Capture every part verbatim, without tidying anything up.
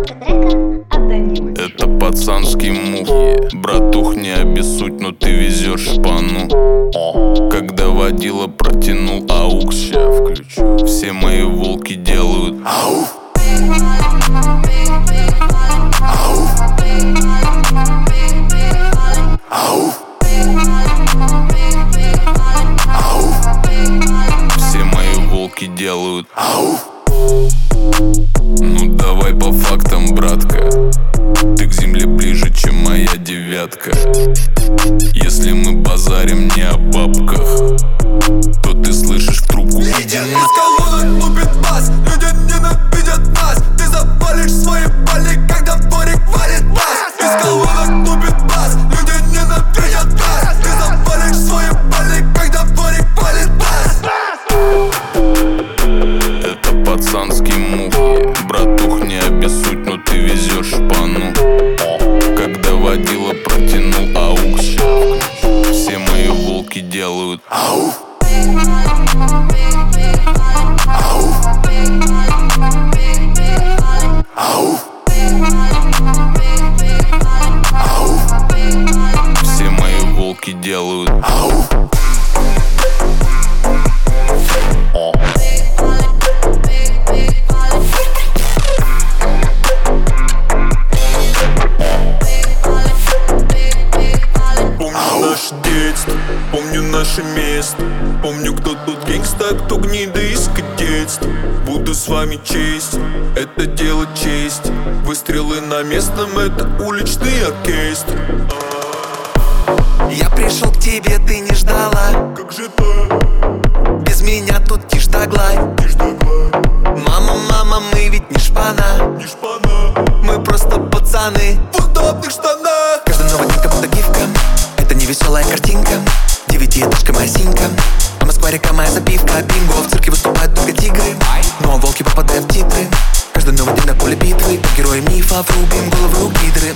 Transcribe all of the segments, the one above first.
Озвучка трека от Данилы. Это пацанский мув. Братух, не обессудь, но ты везешь шпану. Когда водила протянул аукс, ща включу. Все мои волки делают ау. Ау. Ау. Ау. Все мои волки делают ау. Ну давай по фактам, братка. Ты к земле ближе, чем моя девятка. Если мы базарим не о бабках, то ты слышишь в трубку: иди на... Из колонок лупит бас, люди ненавидят нас. Ты запалишь свои пали, когда в дворик валит бас. Из колонок лупит бас, люди ненавидят нас. Ты запалишь свои пали, когда в дворик валит бас. Это пацанский мув. Братух, не обессудь, но ты везешь шпану. Когда водила протянул аукс, все мои волки делают ау. Ау. Ау. Ау. Все мои волки делают ау. Наше детство, помню наше место. Помню, кто тут гангста, кто гнида из кадетства. Буду с вами честен, это дело чести. Выстрелы на местном, это уличный оркестр. Я пришел к тебе, ты не ждала. Как же так? Без меня тут тишь да гладь. Мама, мама, мы ведь не шпана. Не шпана. Мы просто пацаны В удобных штанах. Каждый новый день как будто гифка. Это не веселая картинка. Девятиэтажка моя синька. А Москва река моя запивка. Бинго, в цирке выступают только тигры. Но волки попадают в титры. Каждый новый день на поле битвы. Герои мифов, рубим головы у гидры.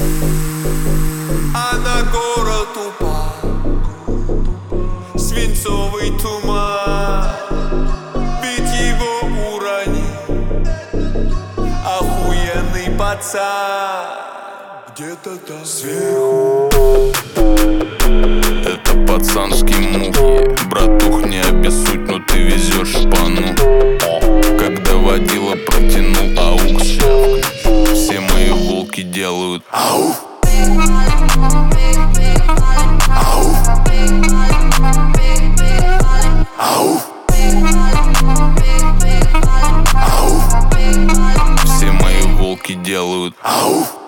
А на город упал свинцовый туман. Ведь его уронил охуенный пацан. Где-то там сверху. Это пацанский мув. Братух, не обессудь, но ты везешь шпану. Когда водила протянул аукс, все мои волки делают ау. Ау. Ау. Ау. Все мои волки делают ау.